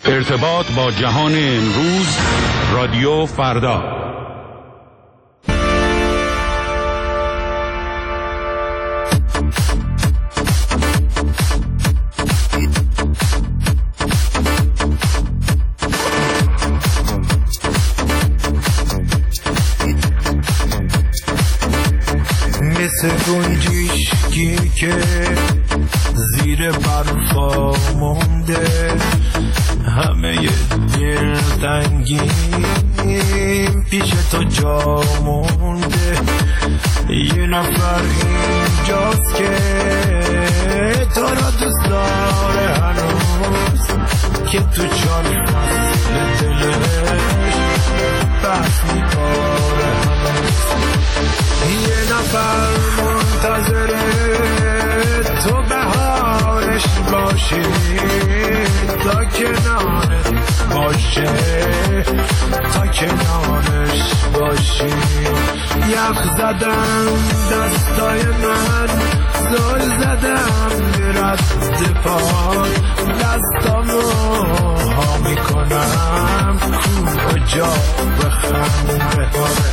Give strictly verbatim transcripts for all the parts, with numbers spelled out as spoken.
ارتباط با جهان امروز، رادیو فردا. مثل گنجشکی که زیر برفا مونده، همه دلتنگیم پیش تو جا مونده. یه نفر اینجاست که تو را دوست داره هنوز، که تو چار فصل دلش بحث میکنه هنوز. یه نفر منتظره تو بهارش باشی، تا کنارش باشه، تا کنارش باشی. یخ زدم دستای من، زل زدم رد پاد، دستامو ها میکنم کجا بخنده.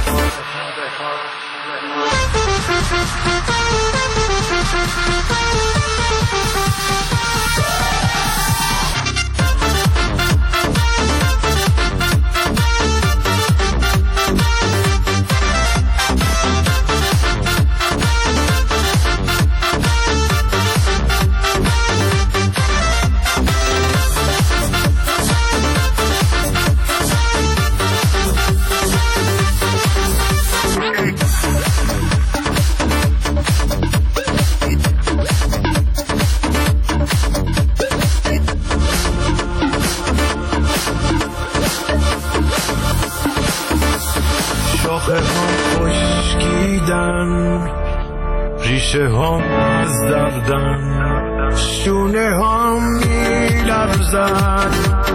شاخه هم خشکیدن، ریشه هم از دردن، شونه هم میلرزن،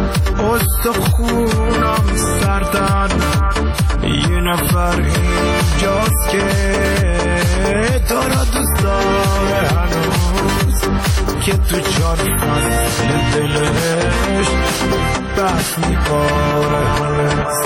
استخونم سردن. یه نفر اینجاست که تو را دوست داره هنوز، که تو چار فصل دلش بحث میکنه هنوز.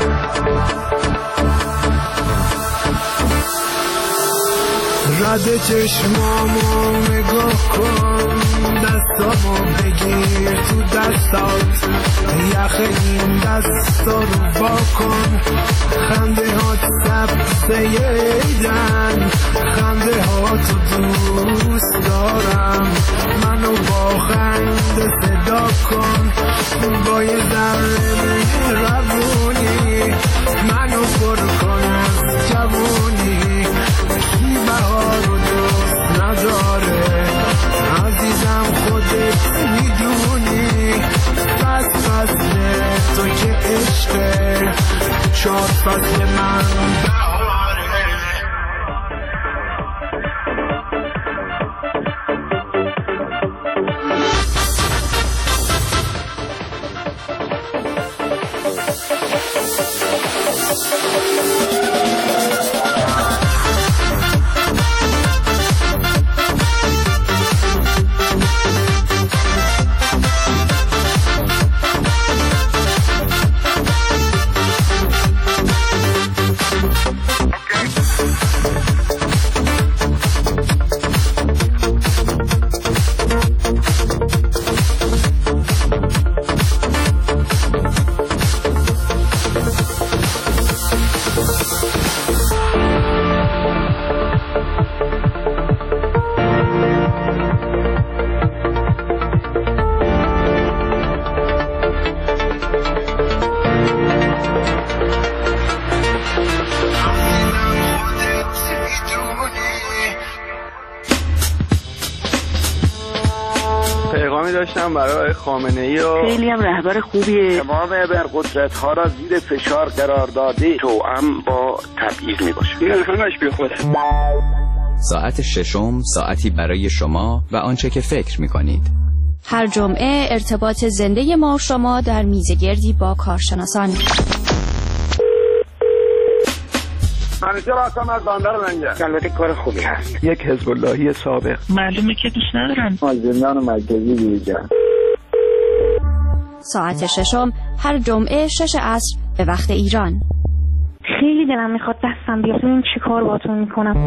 رد چشمامو نگاه کن، دستامو بگیر تو دستات، یخ این دستا رو وا کن. خنده هات سبزه ایدن، خنده هاتو دوست دارم. منو با خنده صدا کن، با یه ذره مهربونی منو پر کن از جوونی. بهار رو دوست نداره عزیزم، خودت میدونی. پس فصل تو که عشقه، چار فصل من داشتم برای خامنه‌ای و خیلی هم رهبر خوبیه. تمام ابرقدرت‌ها را زیر فشار قرار داده، توأم با تبعیض میباشه. این همش بی خوده. ساعت ششم، ساعتی برای شما و آنچه که فکر میکنید. هر جمعه ارتباط زنده ما و شما در میزگردی با کارشناسان. همیشه راستم از باندر لنگه. البته کار خوبی هست. یک حزب اللهی سابق. معلومه که دوست ندارن. از زندان مرکزی بیرون. ساعت ششم هر جمعه شش عصر به وقت ایران. خیلی دلم میخواد دستم بیاد ببین چی کار باهاتون میکنم.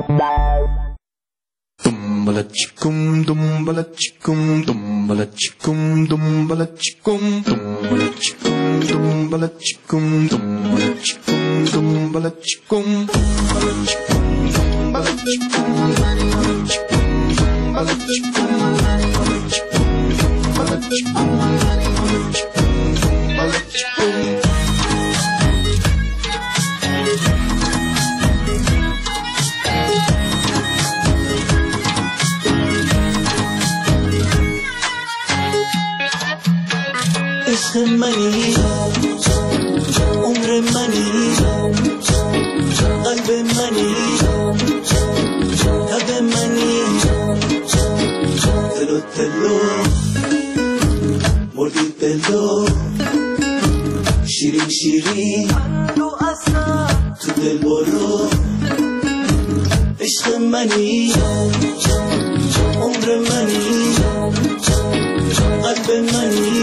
Dumbala chikum dumbala chikum dumbala chikum dumbala chikum dumbala chikum dumbala chikum dumbala chikum dumbala chikum dumbala chikum dumbala chikum dumbala chikum dumbala chikum dumbala chikum dumbala chikum عشق منی عمر منی قلب منی تب منی تلو تلو مردی دلو شیرین شیرین تو دل برو عشق منی عمر منی قلب منی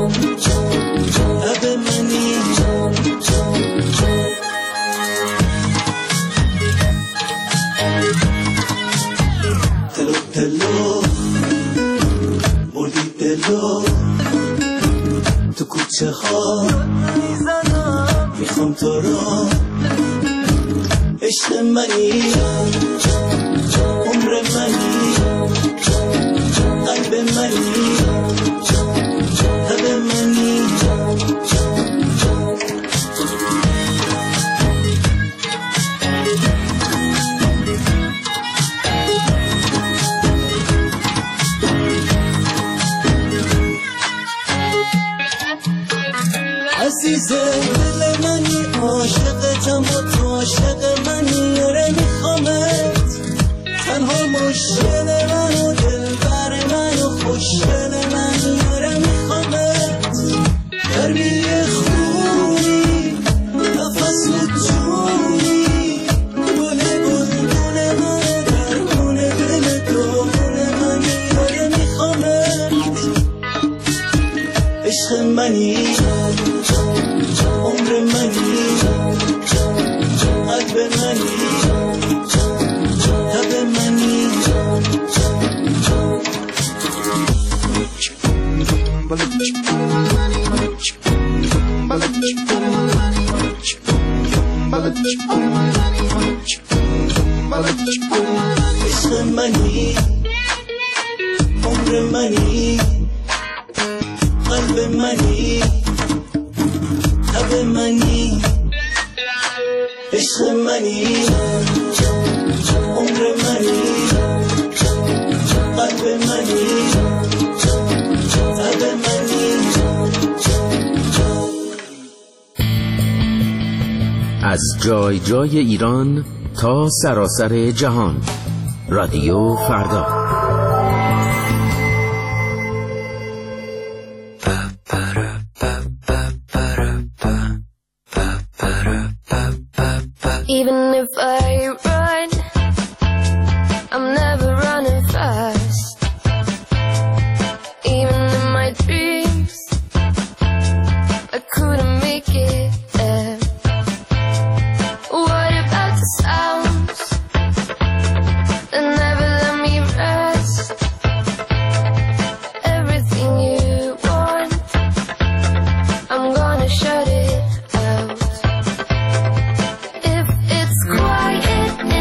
لب منی تلو تلو مردی دلو تو کوچه ها میخوام تو رو عشق منی عمر منی قلب منی لب منی عزیز دل منی عاشقتم و تو عاشق منی آره میخوامت تنها مشکل من و دلبر من و خوشگل منی آره میخوامت گرمی خونی نفس و جونی گل بلبل من درمون دل دامون منی آره میخوامت عشق منی عمر منی قلب منی لب منی عشق منی عمر منی قلب منی لب منی عشق منی عمر منی قلب منی لب منی. از جای جای ایران تا سراسر جهان، رادیو فردا. Even if I run, I'm never running fast. Even in my dreams, I couldn't make it there. What about the sounds that never let me rest? Everything you want, I'm gonna shut it out. If it's quiet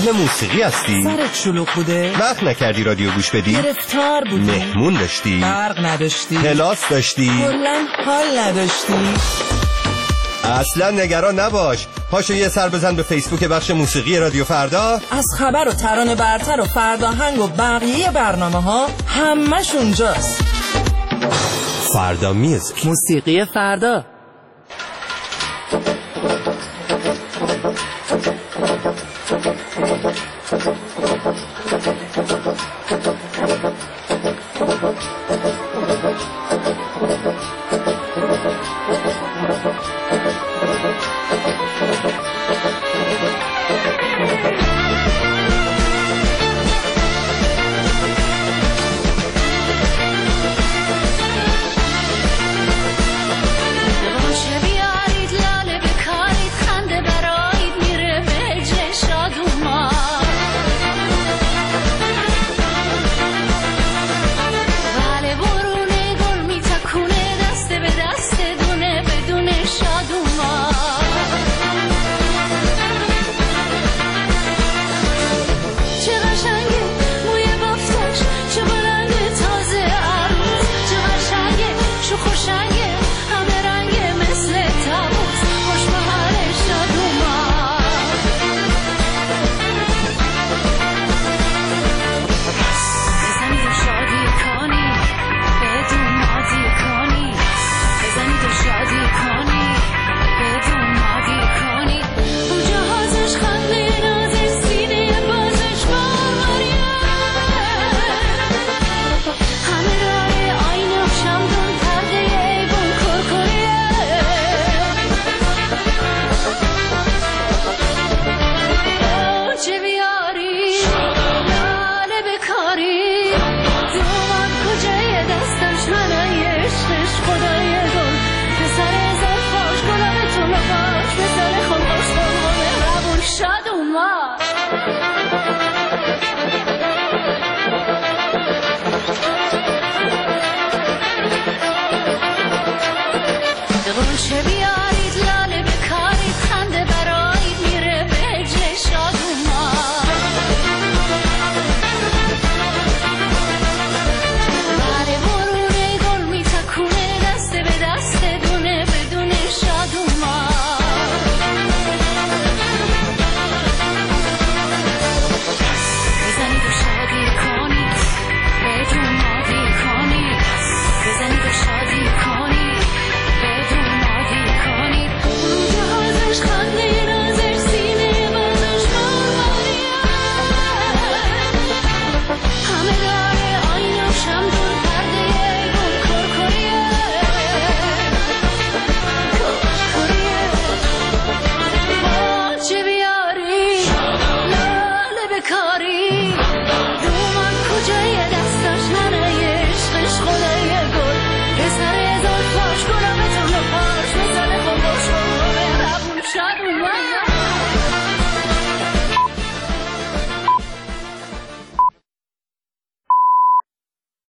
اهل موسیقی هستی؟ سرت شلوغ بوده؟ وقت نکردی رادیو گوش بدی؟ گرفتار بودی؟ مهمون داشتی؟ برق نداشتی؟ کلاس داشتی؟ کلاً حال نداشتی؟ اصلا نگران نباش. پاشو یه سر بزن به فیسبوک بخش موسیقی رادیو فردا. از خبر و ترانه برتر و فرداهنگ و بقیه برنامه ها همش اونجاست. فردا میوزیک، موسیقی فردا.